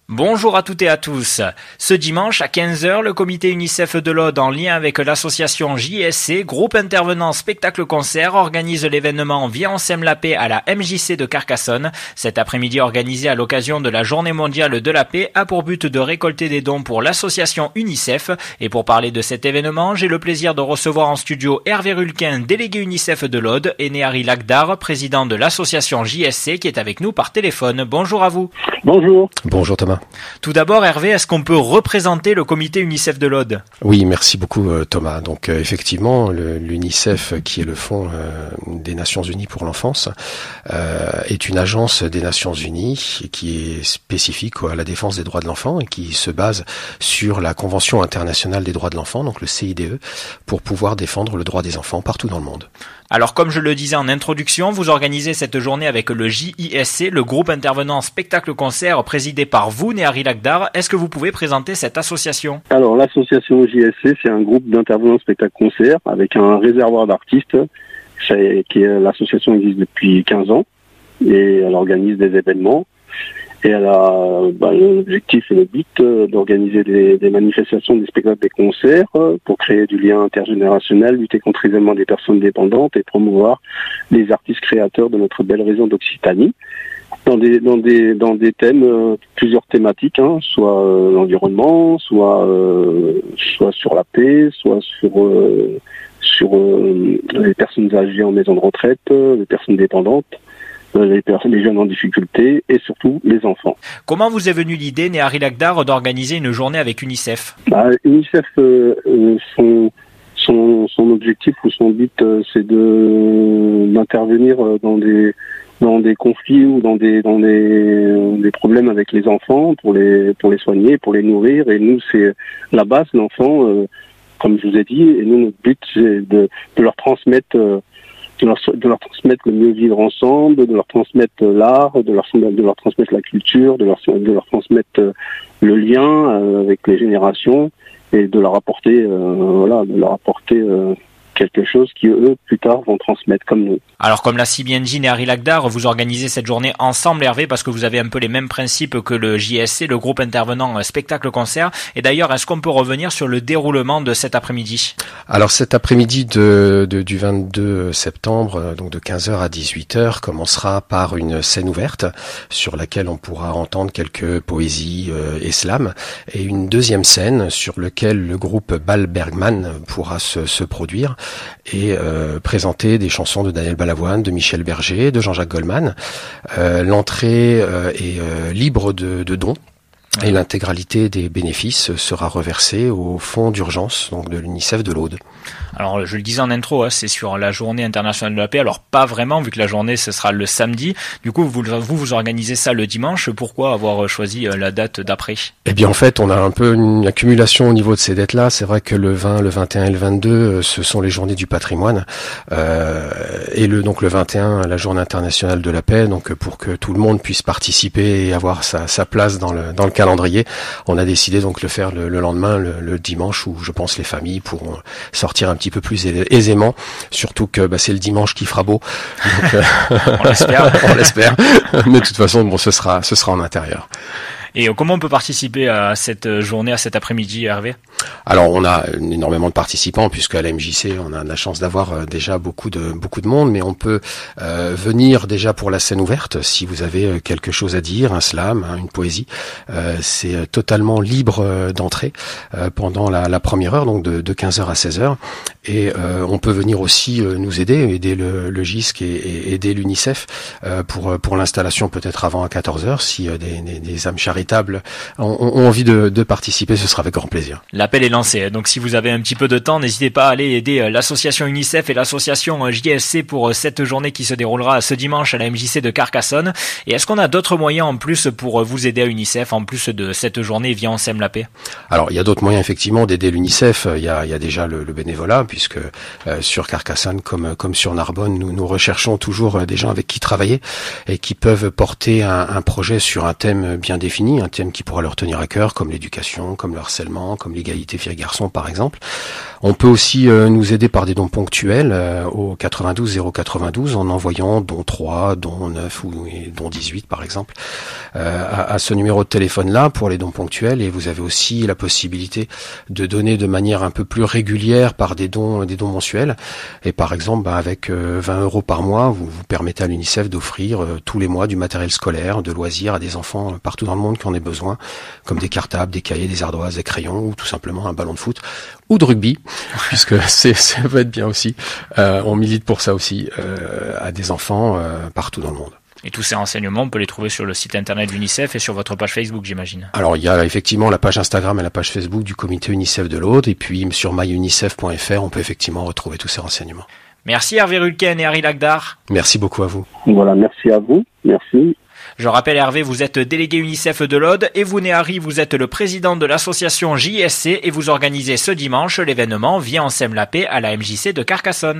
Bonjour à toutes et à tous. Ce dimanche à 15h, le comité UNICEF de l'Aude, en lien avec l'association JSC, groupe intervenant spectacle-concert, organise l'événement Viens on sème la paix à la MJC de Carcassonne. Cet après-midi organisé à l'occasion de la Journée mondiale de la paix a pour but de récolter des dons pour l'association UNICEF. Et pour parler de cet événement, j'ai le plaisir de recevoir en studio Hervé Rulquin, délégué UNICEF de l'Aude, et Néhari Lagdar, président de l'association JSC, qui est avec nous par téléphone. Bonjour à vous. Bonjour. Bonjour Thomas. Tout d'abord, Hervé, est-ce qu'on peut représenter le comité UNICEF de l'Aude ? Oui, merci beaucoup Thomas. Donc effectivement, l'UNICEF, qui est le Fonds des Nations Unies pour l'enfance, est une agence des Nations Unies qui est spécifique à la défense des droits de l'enfant et qui se base sur la Convention internationale des droits de l'enfant, donc le CIDE, pour pouvoir défendre le droit des enfants partout dans le monde. Alors, comme je le disais en introduction, vous organisez cette journée avec le JISC, le groupe intervenant spectacle-concert présidé par vous, Néhari Lagdar. Est-ce que vous pouvez présenter cette association ? Alors, l'association JSC, c'est un groupe d'intervenants spectacle-concert avec un réservoir d'artistes. L'association existe depuis 15 ans et elle organise des événements. Et elle a l'objectif et le but d'organiser des manifestations, des spectacles, des concerts pour créer du lien intergénérationnel, lutter contre l'isolement des personnes dépendantes et promouvoir les artistes créateurs de notre belle région d'Occitanie dans des thèmes, plusieurs thématiques, soit l'environnement, soit sur la paix, soit sur les personnes âgées en maison de retraite, les personnes dépendantes, les jeunes en difficulté et surtout les enfants. Comment vous est venue l'idée, Néhari Lagdar, d'organiser une journée avec UNICEF ? UNICEF, son objectif ou son but, c'est d'intervenir dans des conflits ou dans des problèmes avec les enfants pour les soigner, pour les nourrir. Et nous, c'est la base, l'enfant, comme je vous ai dit. Et nous, notre but, c'est de leur transmettre de leur transmettre le mieux vivre ensemble, de leur transmettre l'art, de leur transmettre la culture, de leur transmettre le lien avec les générations et de leur apporter quelque chose qui, eux, plus tard, vont transmettre comme nous. Alors, comme l'a si bien dit Néhari Lagdar, vous organisez cette journée ensemble, Hervé, parce que vous avez un peu les mêmes principes que le JSC, le groupe intervenant spectacle-concert. Et d'ailleurs, est-ce qu'on peut revenir sur le déroulement de cet après-midi ? Alors, cet après-midi du 22 septembre, donc de 15h à 18h, commencera par une scène ouverte sur laquelle on pourra entendre quelques poésies et slam, et une deuxième scène sur laquelle le groupe Bal Bergman pourra se produire et présenter des chansons de Daniel Balavoine, de Michel Berger, de Jean-Jacques Goldman. L'entrée est libre de dons. Et l'intégralité des bénéfices sera reversée au fonds d'urgence donc de l'UNICEF de l'Aude. Alors, je le disais en intro, c'est sur la journée internationale de la paix. Alors, pas vraiment, vu que la journée, ce sera le samedi. Du coup, vous organisez ça le dimanche. Pourquoi avoir choisi la date d'après ? Eh bien, en fait, on a un peu une accumulation au niveau de ces dates-là. C'est vrai que le 20, le 21 et le 22, ce sont les journées du patrimoine. Et donc le 21, la journée internationale de la paix. Donc, pour que tout le monde puisse participer et avoir sa place dans le calendrier, on a décidé donc de le faire le lendemain, le dimanche, où je pense les familles pourront sortir un petit peu plus aisément, surtout que c'est le dimanche qui fera beau. Donc, on l'espère. On l'espère. Mais de toute façon, ce sera en intérieur. Et comment on peut participer à cette journée, à cet après-midi, Hervé ? Alors, on a énormément de participants, puisque à la MJC, on a la chance d'avoir déjà beaucoup de monde, mais on peut venir déjà pour la scène ouverte, si vous avez quelque chose à dire, un slam, une poésie. C'est totalement libre d'entrée pendant la première heure, donc de 15h à 16h. Et on peut venir aussi nous aider le GISC et aider l'UNICEF pour l'installation peut-être avant à 14h, si des âmes charitables ont envie de participer, ce sera avec grand plaisir. L'appel est lancé, donc si vous avez un petit peu de temps, n'hésitez pas à aller aider l'association UNICEF et l'association JSC pour cette journée qui se déroulera ce dimanche à la MJC de Carcassonne. Et est-ce qu'on a d'autres moyens en plus pour vous aider à UNICEF, en plus de cette journée Viens on sème la paix ? Alors, il y a d'autres moyens effectivement d'aider l'UNICEF. Il y a déjà le bénévolat, puisque sur Carcassonne comme sur Narbonne, nous recherchons toujours des gens avec qui travailler et qui peuvent porter un projet sur un thème bien défini. démunis, un thème qui pourra leur tenir à cœur, comme l'éducation, comme le harcèlement, comme l'égalité filles-garçons par exemple. On peut aussi nous aider par des dons ponctuels au 92 092 en envoyant don 3, don 9 ou don 18 par exemple à ce numéro de téléphone-là pour les dons ponctuels. Et vous avez aussi la possibilité de donner de manière un peu plus régulière par des dons mensuels. Et par exemple, avec 20 € par mois, vous permettez à l'UNICEF d'offrir tous les mois du matériel scolaire, de loisirs à des enfants partout dans le monde qui en aient besoin, comme des cartables, des cahiers, des ardoises, des crayons ou tout simplement un ballon de foot ou de rugby, puisque ça va être bien aussi. On milite pour ça aussi à des enfants partout dans le monde. Et tous ces renseignements, on peut les trouver sur le site internet de l'UNICEF et sur votre page Facebook, j'imagine. Alors, il y a effectivement la page Instagram et la page Facebook du comité UNICEF de l'Aude, et puis sur myunicef.fr, on peut effectivement retrouver tous ces renseignements. Merci Hervé Rulken et Harry Lagdar. Merci beaucoup à vous. Voilà, merci à vous. Merci. Je rappelle Hervé, vous êtes délégué UNICEF de l'Aude et vous, Harry, vous êtes le président de l'association JSC et vous organisez ce dimanche l'événement Viens on sème la paix à la MJC de Carcassonne.